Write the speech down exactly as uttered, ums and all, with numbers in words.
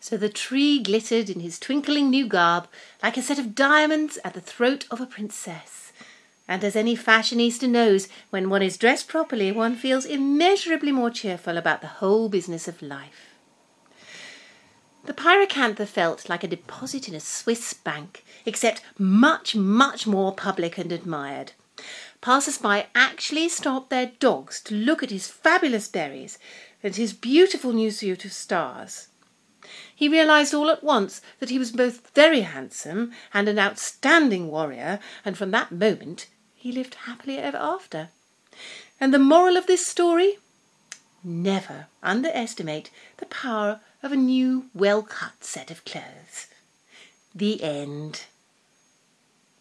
So the tree glittered in his twinkling new garb like a set of diamonds at the throat of a princess. And as any fashionista knows, when one is dressed properly, one feels immeasurably more cheerful about the whole business of life. The pyracantha felt like a deposit in a Swiss bank, except much, much more public and admired. Passers-by actually stopped their dogs to look at his fabulous berries and his beautiful new suit of stars. He realized all at once that he was both very handsome and an outstanding warrior, and from that moment he lived happily ever after. And the moral of this story? Never underestimate the power of a new, well-cut set of clothes. The end.